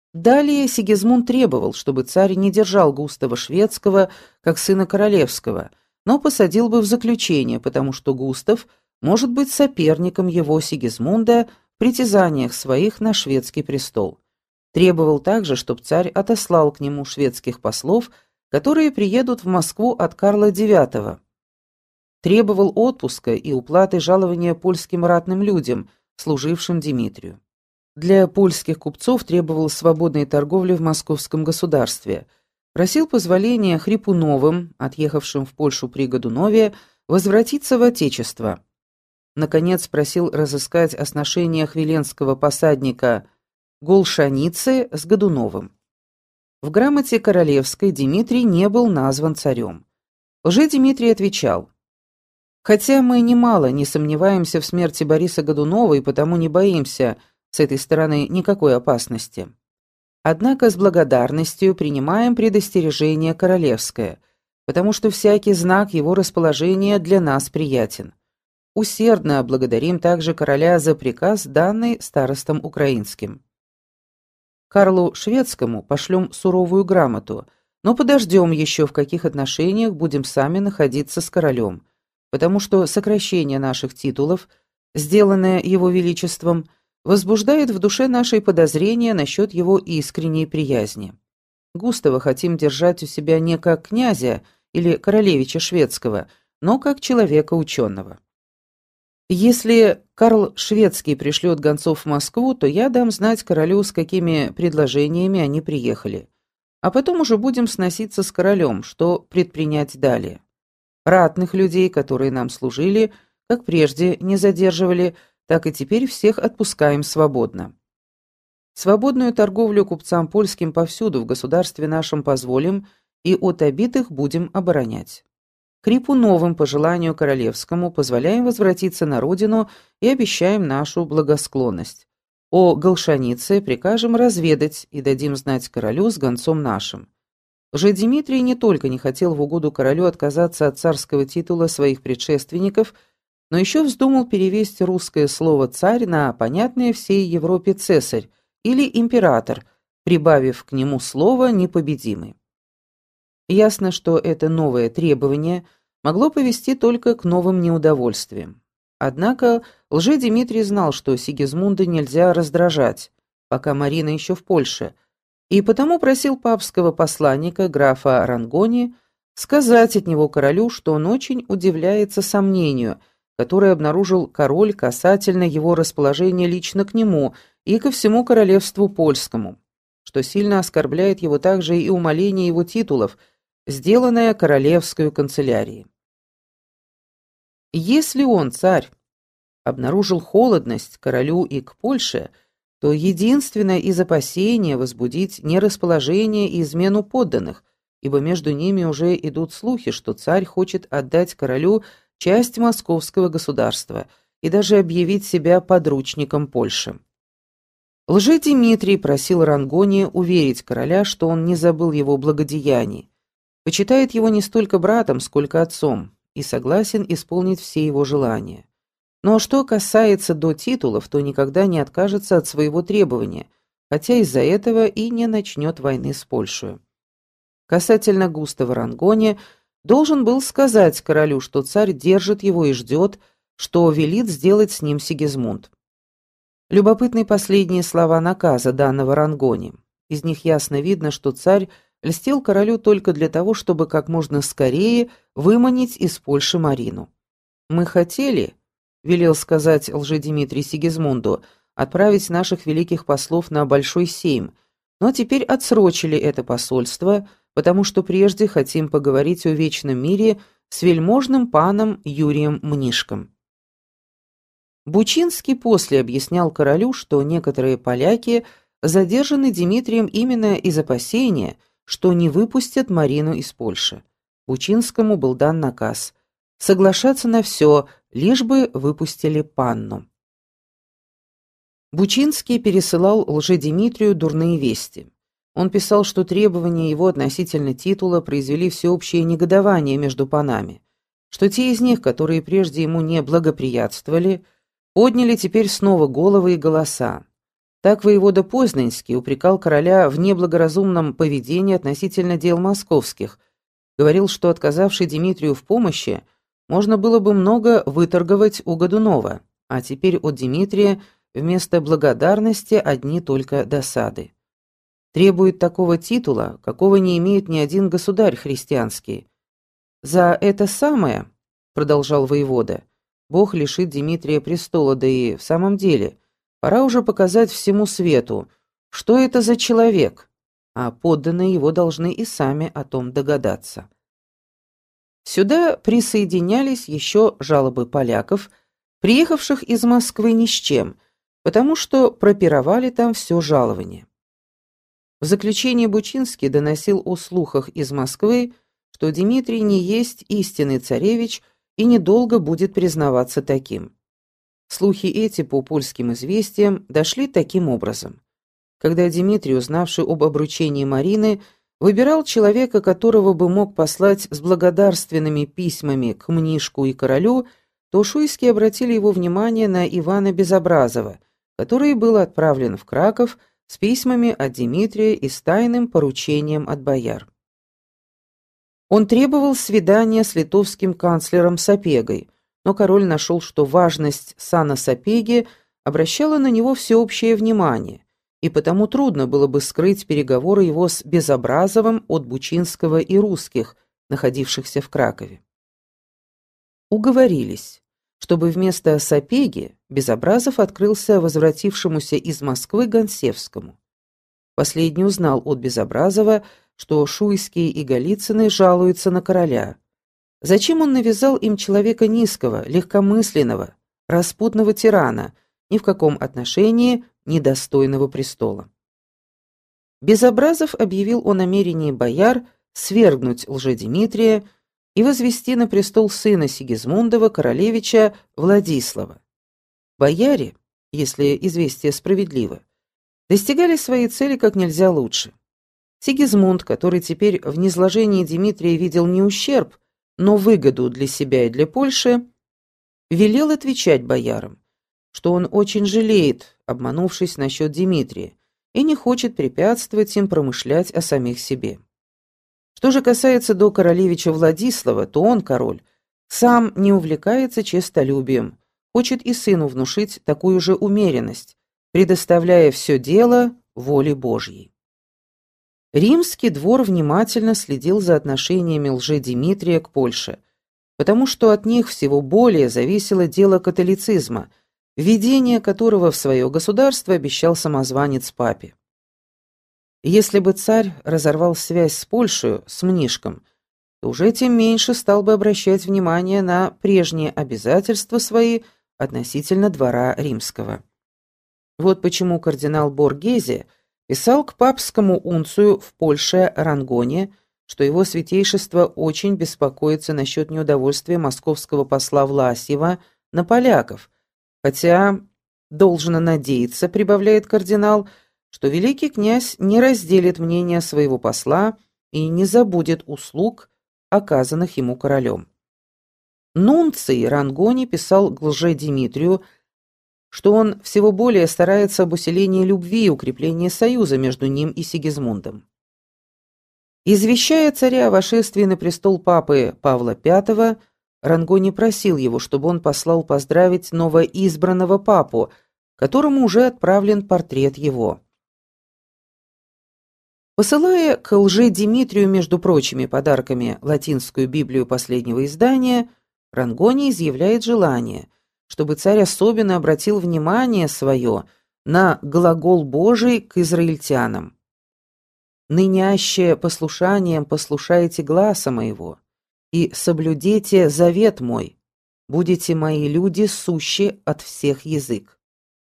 Далее Сигизмунд требовал, чтобы царь не держал Густава Шведского как сына королевского, но посадил бы в заключение, потому что Густав может быть соперником его Сигизмунда в притязаниях своих на шведский престол. Требовал также, чтобы царь отослал к нему шведских послов, которые приедут в Москву от Карла IX. Требовал отпуска и уплаты жалования польским ратным людям, служившим Дмитрию. Для польских купцов требовал свободной торговли в московском государстве. Просил позволения Хрипуновым, отъехавшим в Польшу при Годунове, возвратиться в Отечество. Наконец просил разыскать о сношениях веленского посадника Голшаницы с Годуновым. В грамоте королевской Дмитрий не был назван царем. Лжедимитрий отвечал: «Хотя мы немало не сомневаемся в смерти Бориса Годунова и потому не боимся с этой стороны никакой опасности. Однако с благодарностью принимаем предостережение королевское, потому что всякий знак его расположения для нас приятен. Усердно благодарим также короля за приказ, данный старостам украинским. Карлу Шведскому пошлем суровую грамоту, но подождем еще, в каких отношениях будем сами находиться с королем, потому что сокращение наших титулов, сделанное его величеством, возбуждает в душе нашей подозрения насчет его искренней приязни. Густава хотим держать у себя не как князя или королевича шведского, но как человека ученого. Если Карл Шведский пришлет гонцов в Москву, то я дам знать королю, с какими предложениями они приехали. А потом уже будем сноситься с королем, что предпринять далее. Ратных людей, которые нам служили, как прежде не задерживали, так и теперь всех отпускаем свободно. Свободную торговлю купцам польским повсюду в государстве нашем позволим и от обитых будем оборонять. Хрипуновым по желанию королевскому позволяем возвратиться на родину и обещаем нашу благосклонность. О Голшанице прикажем разведать и дадим знать королю с гонцом нашим. Лжедимитрий не только не хотел в угоду королю отказаться от царского титула своих предшественников, но еще вздумал перевести русское слово «царь» на понятное всей Европе «цесарь» или «император», прибавив к нему слово «непобедимый». Ясно, что это новое требование могло повести только к новым неудовольствиям. Однако Лжедимитрий знал, что Сигизмунда нельзя раздражать, пока Марина еще в Польше, и потому просил папского посланника графа Рангони сказать от него королю, что он очень удивляется сомнению, которое обнаружил король касательно его расположения лично к нему и ко всему королевству польскому, что сильно оскорбляет его также и умаление его титулов, сделанное королевской канцелярией. Если он, царь, обнаружил холодность к королю и к Польше, то единственное из опасения возбудить нерасположение и измену подданных, ибо между ними уже идут слухи, что царь хочет отдать королю часть московского государства и даже объявить себя подручником Польши. Лжедимитрий просил Рангони уверить короля, что он не забыл его благодеяний, почитает его не столько братом, сколько отцом, и согласен исполнить все его желания. Но что касается до титулов, то никогда не откажется от своего требования, хотя из-за этого и не начнет войны с Польшей. Касательно Густава Рангони, должен был сказать королю, что царь держит его и ждет, что велит сделать с ним Сигизмунд. Любопытны последние слова наказа, данного Рангони. Из них ясно видно, что царь льстил королю только для того, чтобы как можно скорее выманить из Польши Марину. «Мы хотели, — велел сказать Лжедимитрий Сигизмунду, — отправить наших великих послов на Большой Сейм, но теперь отсрочили это посольство, потому что прежде хотим поговорить о вечном мире с вельможным паном Юрием Мнишком». Бучинский после объяснял королю, что некоторые поляки задержаны Дмитрием именно из опасения, что не выпустят Марину из Польши. Бучинскому был дан наказ соглашаться на все, лишь бы выпустили панну. Бучинский пересылал Лжедимитрию дурные вести. Он писал, что требования его относительно титула произвели всеобщее негодование между панами, что те из них, которые прежде ему не благоприятствовали, подняли теперь снова головы и голоса, Так воевода Познанский упрекал короля в неблагоразумном поведении относительно дел московских, говорил, что, отказавший Дмитрию в помощи, можно было бы много выторговать у Годунова, а теперь от Дмитрия вместо благодарности одни только досады. Требует такого титула, какого не имеет ни один государь христианский. «За это самое, — продолжал воевода, — Бог лишит Дмитрия престола, да и в самом деле пора уже показать всему свету, что это за человек, а подданные его должны и сами о том догадаться». Сюда присоединялись еще жалобы поляков, приехавших из Москвы ни с чем, потому что пропировали там все жалование. В заключение Бучинский доносил о слухах из Москвы, что Дмитрий не есть истинный царевич и недолго будет признаваться таким. Слухи эти по польским известиям дошли таким образом. Когда Дмитрий, узнавший об обручении Марины, выбирал человека, которого бы мог послать с благодарственными письмами к Мнишку и королю, то шуйские обратили его внимание на Ивана Безобразова, который был отправлен в Краков с письмами от Дмитрия и с тайным поручением от бояр. Он требовал свидания с литовским канцлером Сапегой, но король нашел, что важность сана Сапеги обращала на него всеобщее внимание, и потому трудно было бы скрыть переговоры его с Безобразовым от Бучинского и русских, находившихся в Кракове. Уговорились, чтобы вместо Сапеги Безобразов открылся возвратившемуся из Москвы Гонсевскому. Последний узнал от Безобразова, что Шуйские и Голицыны жалуются на короля. Зачем он навязал им человека низкого, легкомысленного, распутного тирана, ни в каком отношении недостойного престола? Безобразов объявил о намерении бояр свергнуть Лжедимитрия и возвести на престол сына Сигизмундова, королевича Владислава. Бояре, если известие справедливо, достигали своей цели как нельзя лучше. Сигизмунд, который теперь в низложении Дмитрия видел не ущерб, но выгоду для себя и для Польши, велел отвечать боярам, что он очень жалеет, обманувшись насчет Дмитрия, и не хочет препятствовать им промышлять о самих себе. Что же касается до королевича Владислава, то он, король, сам не увлекается честолюбием, хочет и сыну внушить такую же умеренность, предоставляя все дело воле Божьей. Римский двор внимательно следил за отношениями Лжедимитрия к Польше, потому что от них всего более зависело дело католицизма, введение которого в свое государство обещал самозванец папе. Если бы царь разорвал связь с Польшей, с Мнишком, то уже тем меньше стал бы обращать внимание на прежние обязательства свои относительно двора римского. Вот почему кардинал Боргезе писал к папскому унцию в Польше Рангоне, что его святейшество очень беспокоится насчет неудовольствия московского посла Власьева на поляков, хотя должно надеяться, прибавляет кардинал, что великий князь не разделит мнение своего посла и не забудет услуг, оказанных ему королем. Нунций Рангони писал к Лжедимитрию, что он всего более старается об усилении любви и укреплении союза между ним и Сигизмундом. Извещая царя о вошествии на престол папы Павла V, Рангони просил его, чтобы он послал поздравить новоизбранного папу, которому уже отправлен портрет его. Посылая к Лжедимитрию, между прочими подарками, латинскую Библию последнего издания, Рангони изъявляет желание, чтобы царь особенно обратил внимание свое на глагол Божий к израильтянам. «Ныняще послушанием послушайте гласа моего, и соблюдите завет мой, будете мои люди сущи от всех язык».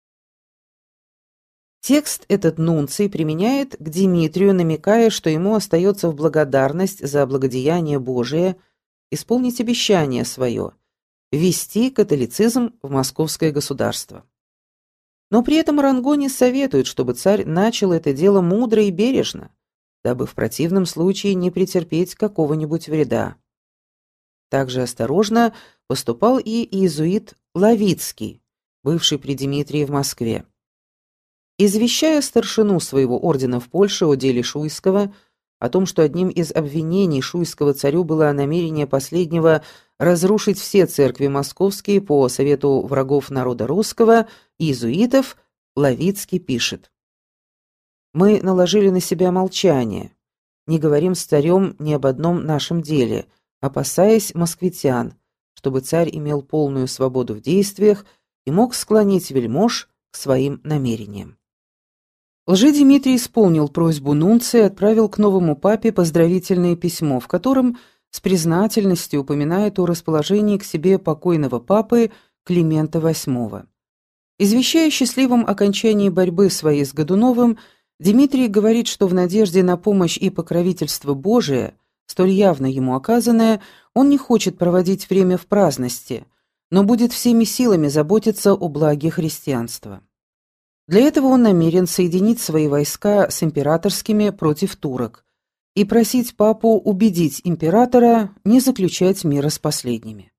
Текст этот Нунций применяет к Дмитрию, намекая, что ему остается в благодарность за благодеяние Божие исполнить обещание свое – ввести католицизм в московское государство. Но при этом Рангони советует, чтобы царь начал это дело мудро и бережно, дабы в противном случае не претерпеть какого-нибудь вреда. Также осторожно поступал и иезуит Лавицкий, бывший при Дмитрии в Москве. Извещая старшину своего ордена в Польше о деле Шуйского, о том, что одним из обвинений Шуйского царю было намерение последнего разрушить все церкви московские по совету врагов народа русского, иезуитов, Лавицкий пишет: «Мы наложили на себя молчание, не говорим с царем ни об одном нашем деле, опасаясь москвитян, чтобы царь имел полную свободу в действиях и мог склонить вельмож к своим намерениям». Лжедимитрий исполнил просьбу нунция и отправил к новому папе поздравительное письмо, в котором с признательностью упоминает о расположении к себе покойного папы Климента VIII. Извещая о счастливом окончании борьбы своей с Годуновым, Дмитрий говорит, что в надежде на помощь и покровительство Божие, столь явно ему оказанное, он не хочет проводить время в праздности, но будет всеми силами заботиться о благе христианства. Для этого он намерен соединить свои войска с императорскими против турок и просить папу убедить императора не заключать мира с последними.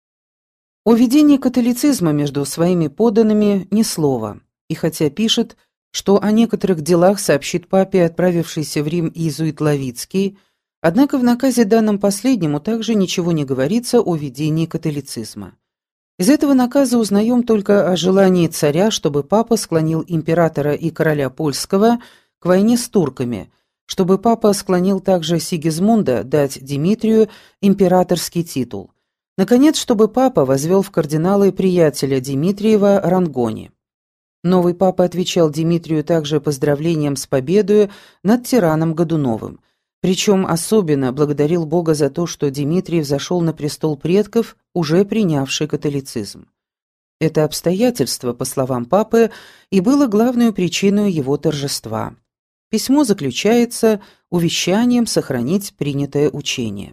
О ведении католицизма между своими подданными ни слова, и хотя пишет, что о некоторых делах сообщит папе отправившийся в Рим иезуит Лавицкий, однако в наказе данном последнему также ничего не говорится о ведении католицизма. Из этого наказа узнаем только о желании царя, чтобы папа склонил императора и короля польского к войне с турками, чтобы папа склонил также Сигизмунда дать Дмитрию императорский титул. Наконец, чтобы папа возвел в кардиналы приятеля Дмитриева Рангони. Новый папа отвечал Дмитрию также поздравлением с победою над тираном Годуновым. Причем особенно благодарил Бога за то, что Дмитрий взошел на престол предков, уже принявший католицизм. Это обстоятельство, по словам папы, и было главной причиной его торжества. Письмо заключается увещанием сохранить принятое учение.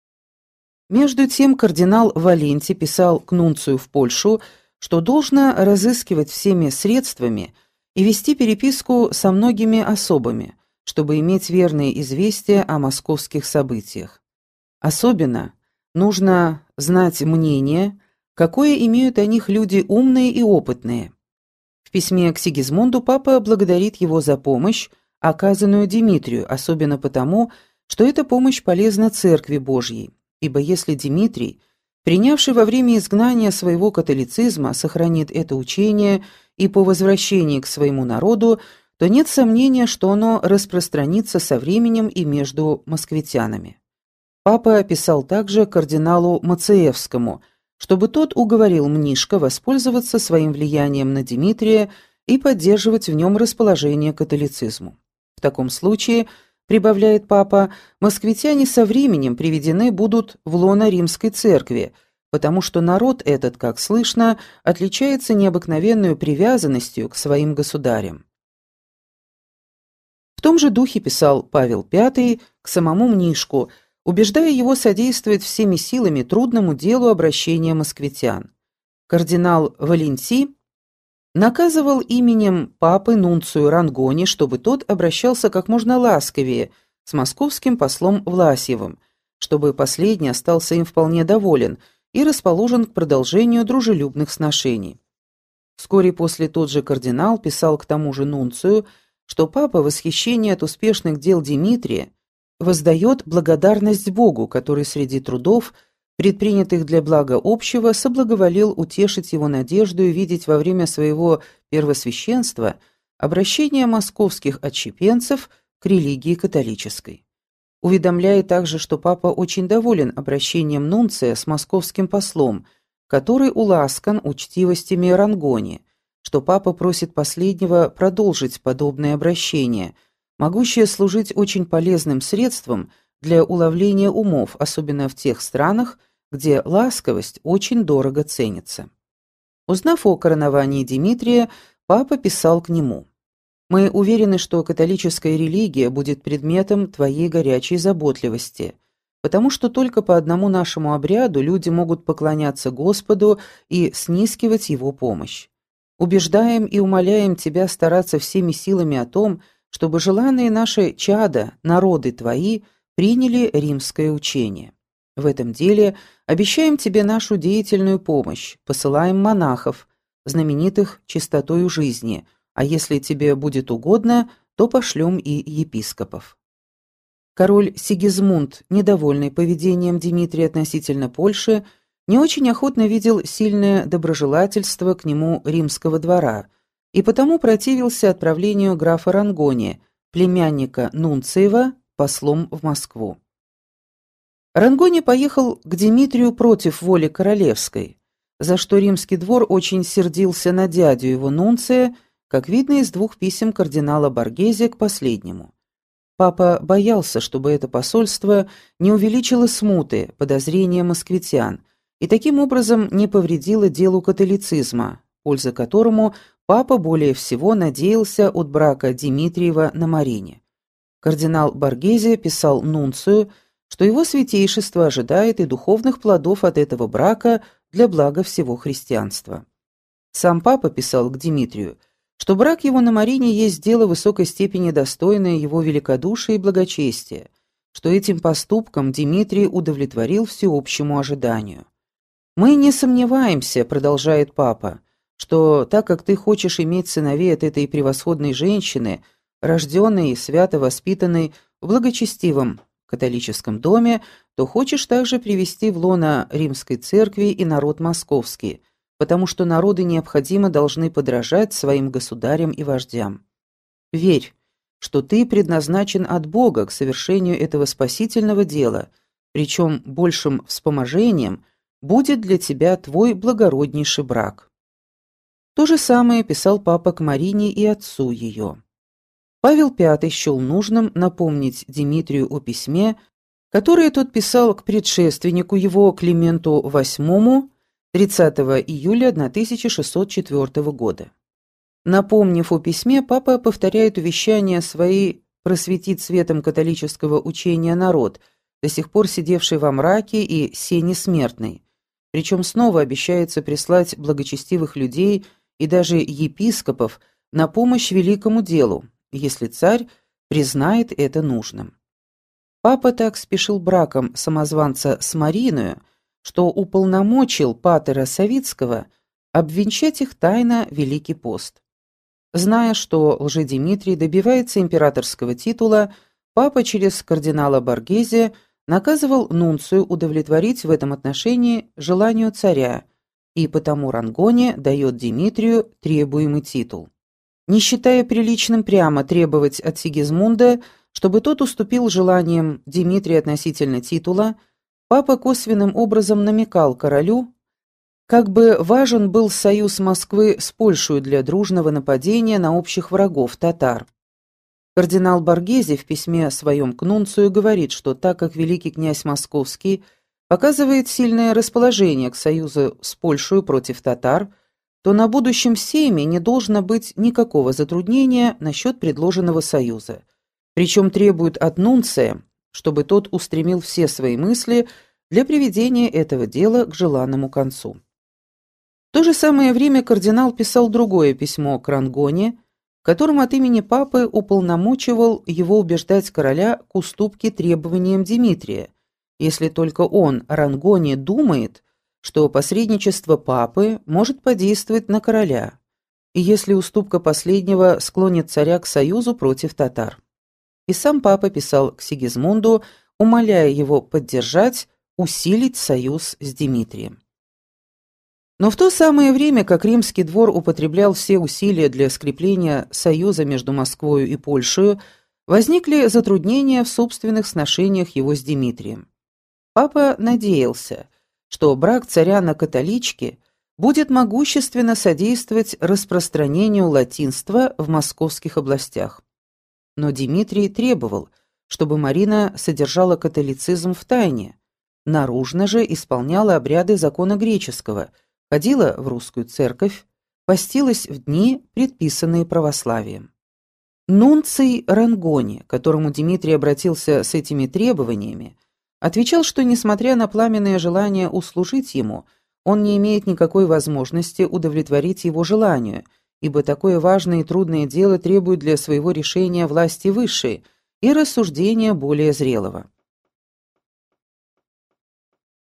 Между тем кардинал Валенти писал к нунцию в Польшу, что должно разыскивать всеми средствами и вести переписку со многими особами, чтобы иметь верные известия о московских событиях. Особенно нужно знать мнение, какое имеют о них люди умные и опытные. В письме к Сигизмунду папа благодарит его за помощь, оказанную Дмитрию, особенно потому, что эта помощь полезна Церкви Божьей, ибо если Дмитрий, принявший во время изгнания своего католицизма, сохранит это учение и по возвращении к своему народу, то нет сомнения, что оно распространится со временем и между москвитянами. Папа писал также кардиналу Мациевскому, чтобы тот уговорил Мнишка воспользоваться своим влиянием на Дмитрия и поддерживать в нем расположение к католицизму. В таком случае, прибавляет папа, москвитяне со временем приведены будут в лоно Римской церкви, потому что народ этот, как слышно, отличается необыкновенной привязанностью к своим государям. В том же духе писал Павел V к самому Мнишку, убеждая его содействовать всеми силами трудному делу обращения москвитян. Кардинал Валенти наказывал именем папы нунцию Рангони, чтобы тот обращался как можно ласковее с московским послом Власьевым, чтобы последний остался им вполне доволен и расположен к продолжению дружелюбных сношений. Вскоре после тот же кардинал писал к тому же нунцию, что папа в восхищении от успешных дел Дмитрия воздает благодарность Богу, который среди трудов, предпринятых для блага общего, соблаговолил утешить его надежду и видеть во время своего первосвященства обращение московских отщепенцев к религии католической. Уведомляет также, что папа очень доволен обращением нунция с московским послом, который уласкан учтивостями Рангони, что папа просит последнего продолжить подобное обращение, могущее служить очень полезным средством для уловления умов, особенно в тех странах, где ласковость очень дорого ценится. Узнав о короновании Дмитрия, папа писал к нему: «Мы уверены, что католическая религия будет предметом твоей горячей заботливости, потому что только по одному нашему обряду люди могут поклоняться Господу и снискивать Его помощь. Убеждаем и умоляем тебя стараться всеми силами о том, чтобы желанные наши чада, народы твои, приняли римское учение. В этом деле обещаем тебе нашу деятельную помощь, посылаем монахов, знаменитых чистотою жизни, а если тебе будет угодно, то пошлем и епископов». Король Сигизмунд, недовольный поведением Дмитрия относительно Польши, не очень охотно видел сильное доброжелательство к нему римского двора и потому противился отправлению графа Рангони, племянника Нунциева, послом в Москву. Рангони поехал к Дмитрию против воли королевской, за что римский двор очень сердился на дядю его Нунция, как видно из двух писем кардинала Боргезе к последнему. Папа боялся, чтобы это посольство не увеличило смуты, подозрения москвитян, и таким образом не повредило делу католицизма, польза которому папа более всего надеялся от брака Дмитриева на Марине. Кардинал Боргезе писал нунцию, что его святейшество ожидает и духовных плодов от этого брака для блага всего христианства. Сам папа писал к Дмитрию, что брак его на Марине есть дело высокой степени достойное его великодушия и благочестия, что этим поступком Дмитрий удовлетворил всеобщему ожиданию. «Мы не сомневаемся, — продолжает папа, — что так как ты хочешь иметь сыновей от этой превосходной женщины, рожденной и свято воспитанной в благочестивом католическом доме, то хочешь также привести в лоно римской церкви и народ московский, потому что народы необходимо должны подражать своим государям и вождям. Верь, что ты предназначен от Бога к совершению этого спасительного дела, причем большим вспоможением будет для тебя твой благороднейший брак». То же самое писал папа к Марине и отцу ее. Павел V счел нужным напомнить Дмитрию о письме, которое тот писал к предшественнику его Клименту VIII 30 июля 1604 года. Напомнив о письме, папа повторяет увещания свои просветить светом католического учения народ, до сих пор сидевший во мраке и сене смертной, причем снова обещается прислать благочестивых людей и даже епископов на помощь великому делу, если царь признает это нужным. Папа так спешил браком самозванца с Мариною, что уполномочил патера Савицкого обвенчать их тайно Великий пост. Зная, что Лжедимитрий добивается императорского титула, папа через кардинала Боргезе наказывал нунцию удовлетворить в этом отношении желанию царя, и потому Рангони дает Дмитрию требуемый титул. Не считая приличным прямо требовать от Сигизмунда, чтобы тот уступил желаниям Дмитрия относительно титула, папа косвенным образом намекал королю, как бы важен был союз Москвы с Польшей для дружного нападения на общих врагов татар. Кардинал Боргезе в письме своем к нунцию говорит, что так как великий князь Московский показывает сильное расположение к союзу с Польшей против татар, то на будущем сейме не должно быть никакого затруднения насчет предложенного союза. Причем требует от нунция, чтобы тот устремил все свои мысли для приведения этого дела к желанному концу. В то же самое время кардинал писал другое письмо к Рангони, в котором от имени папы уполномочивал его убеждать короля к уступке требованиям Дмитрия, если только он, Рангони, думает, что посредничество папы может подействовать на короля, и если уступка последнего склонит царя к союзу против татар. И сам папа писал к Сигизмунду, умоляя его поддержать, усилить союз с Дмитрием. Но в то самое время, как римский двор употреблял все усилия для скрепления союза между Москвой и Польшей, возникли затруднения в собственных сношениях его с Дмитрием. Папа надеялся, что брак царя на католичке будет могущественно содействовать распространению латинства в московских областях. Но Дмитрий требовал, чтобы Марина содержала католицизм в тайне, наружно же исполняла обряды закона греческого, ходила в русскую церковь, постилась в дни, предписанные православием. Нунций Рангони, к которому Дмитрий обратился с этими требованиями, отвечал, что, несмотря на пламенное желание услужить ему, он не имеет никакой возможности удовлетворить его желанию, ибо такое важное и трудное дело требует для своего решения власти высшей и рассуждения более зрелого.